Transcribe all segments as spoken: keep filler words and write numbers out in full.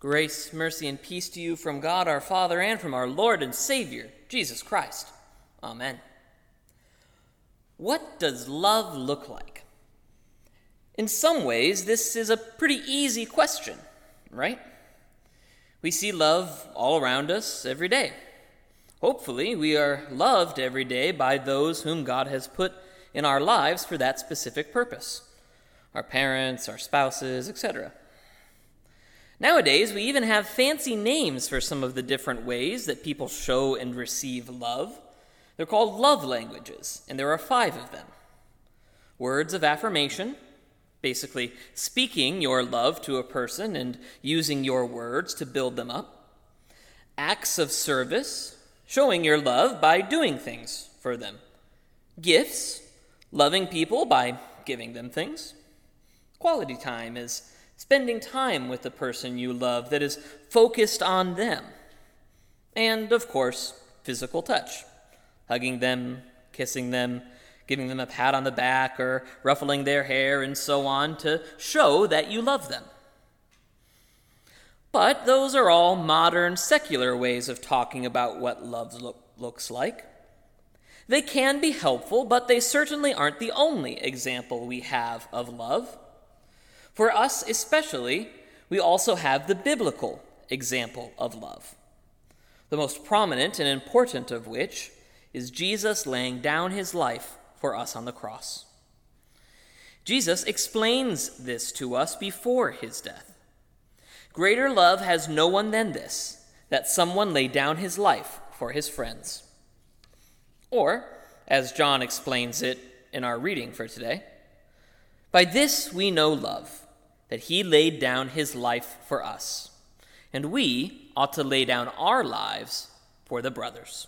Grace, mercy, and peace to you from God our Father and from our Lord and Savior, Jesus Christ. Amen. What does love look like? In some ways, this is a pretty easy question, right? We see love all around us every day. Hopefully, we are loved every day by those whom God has put in our lives for that specific purpose. Our parents, our spouses, et cetera. Nowadays, we even have fancy names for some of the different ways that people show and receive love. They're called love languages, and there are five of them. Words of affirmation, basically speaking your love to a person and using your words to build them up. Acts of service, showing your love by doing things for them. Gifts, loving people by giving them things. Quality time is spending time with the person you love that is focused on them. And, of course, physical touch. Hugging them, kissing them, giving them a pat on the back, or ruffling their hair, and so on, to show that you love them. But those are all modern, secular ways of talking about what love look, looks like. They can be helpful, but they certainly aren't the only example we have of love. For us especially, we also have the biblical example of love, the most prominent and important of which is Jesus laying down his life for us on the cross. Jesus explains this to us before his death. Greater love has no one than this, that someone lay down his life for his friends. Or, as John explains it in our reading for today, by this we know love, that he laid down his life for us, and we ought to lay down our lives for the brothers.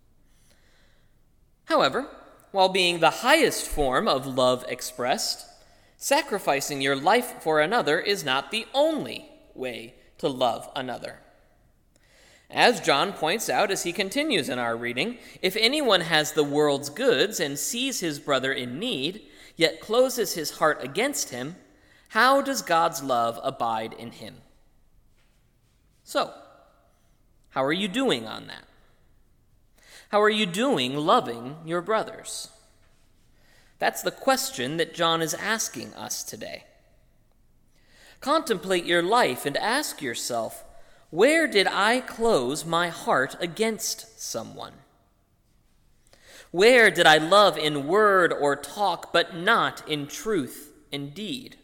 However, while being the highest form of love expressed, sacrificing your life for another is not the only way to love another. As John points out as he continues in our reading, if anyone has the world's goods and sees his brother in need, yet closes his heart against him, how does God's love abide in him? So, how are you doing on that? How are you doing loving your brothers? That's the question that John is asking us today. Contemplate your life and ask yourself, where did I close my heart against someone? Where did I love in word or talk, but not in truth and deed?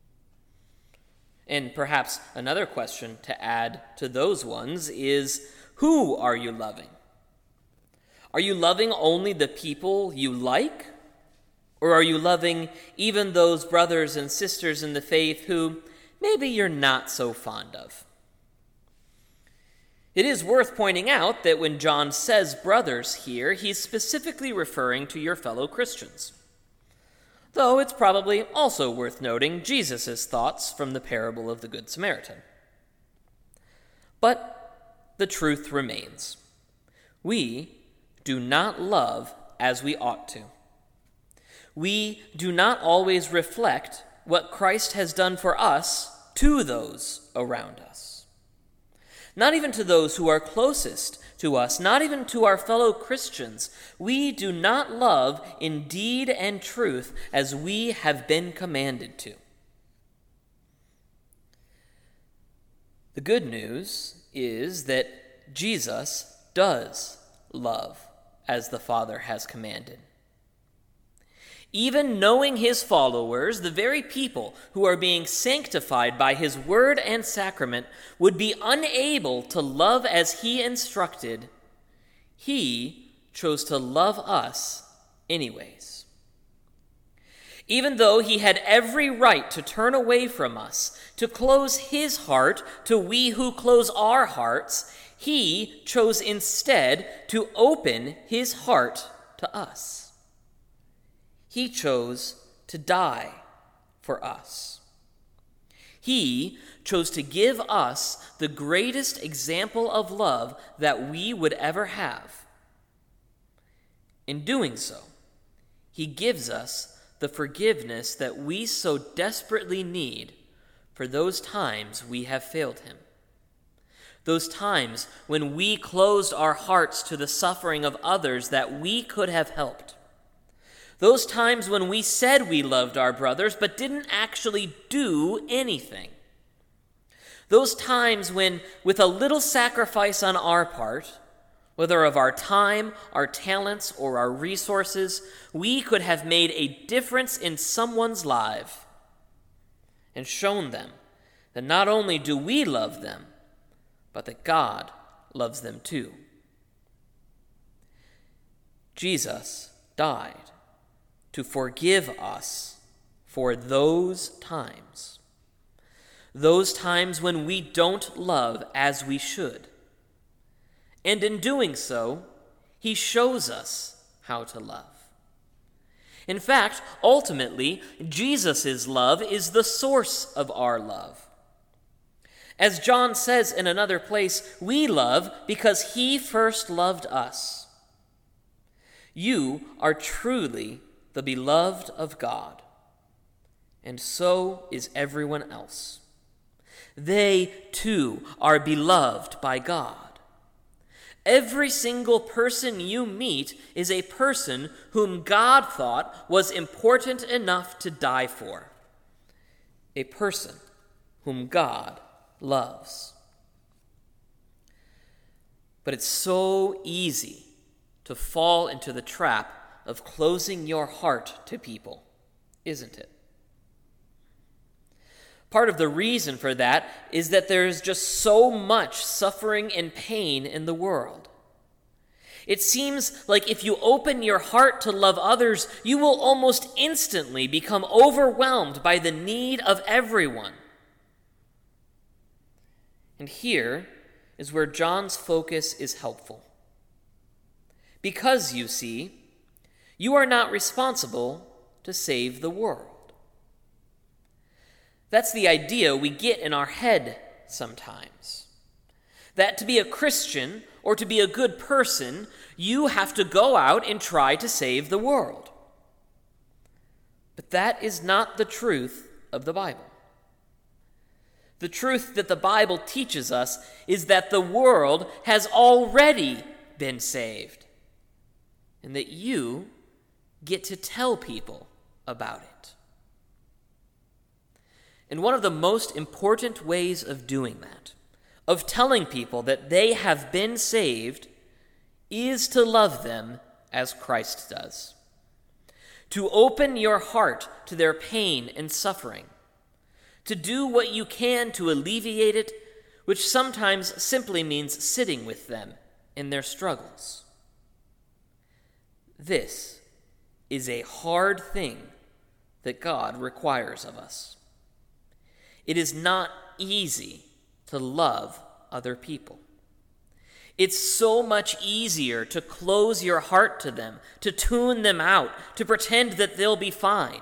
And perhaps another question to add to those ones is, who are you loving? Are you loving only the people you like? Or are you loving even those brothers and sisters in the faith who maybe you're not so fond of? It is worth pointing out that when John says brothers here, he's specifically referring to your fellow Christians. Though it's probably also worth noting Jesus' thoughts from the parable of the Good Samaritan. But the truth remains. We do not love as we ought to. We do not always reflect what Christ has done for us to those around us. Not even to those who are closest to us, not even to our fellow Christians. We do not love in deed and truth as we have been commanded to. The good news is that Jesus does love as the Father has commanded. Even knowing his followers, the very people who are being sanctified by his word and sacrament, would be unable to love as he instructed, he chose to love us anyways. Even though he had every right to turn away from us, to close his heart to we who close our hearts, he chose instead to open his heart to us. He chose to die for us. He chose to give us the greatest example of love that we would ever have. In doing so, he gives us the forgiveness that we so desperately need for those times we have failed him. Those times when we closed our hearts to the suffering of others that we could have helped. Those times when we said we loved our brothers but didn't actually do anything. Those times when, with a little sacrifice on our part, whether of our time, our talents, or our resources, we could have made a difference in someone's life and shown them that not only do we love them, but that God loves them too. Jesus died to forgive us for those times. Those times when we don't love as we should. And in doing so, he shows us how to love. In fact, ultimately, Jesus' love is the source of our love. As John says in another place, we love because he first loved us. You are truly the beloved of God, and so is everyone else. They, too, are beloved by God. Every single person you meet is a person whom God thought was important enough to die for. A person whom God loves. But it's so easy to fall into the trap of closing your heart to people, isn't it? Part of the reason for that is that there is just so much suffering and pain in the world. It seems like if you open your heart to love others, you will almost instantly become overwhelmed by the need of everyone. And here is where John's focus is helpful. Because, you see, you are not responsible to save the world. That's the idea we get in our head sometimes. That to be a Christian or to be a good person, you have to go out and try to save the world. But that is not the truth of the Bible. The truth that the Bible teaches us is that the world has already been saved, and that you get to tell people about it. And one of the most important ways of doing that, of telling people that they have been saved, is to love them as Christ does. To open your heart to their pain and suffering. To do what you can to alleviate it, which sometimes simply means sitting with them in their struggles. This is a hard thing that God requires of us. It is not easy to love other people. It's so much easier to close your heart to them, to tune them out, to pretend that they'll be fine.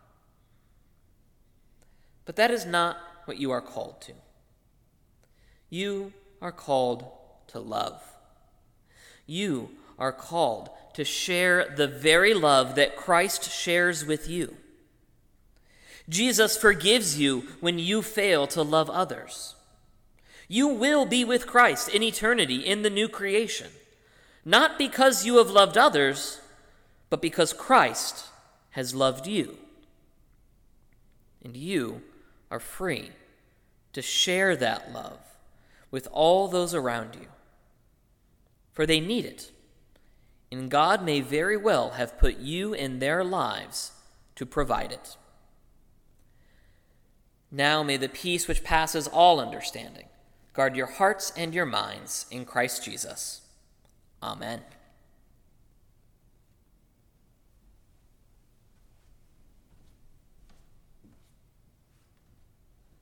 But that is not what you are called to. You are called to love. You are called to share the very love that Christ shares with you. Jesus forgives you when you fail to love others. You will be with Christ in eternity in the new creation, not because you have loved others, but because Christ has loved you. And you are free to share that love with all those around you, for they need it, and God may very well have put you in their lives to provide it. Now may the peace which passes all understanding guard your hearts and your minds in Christ Jesus. Amen.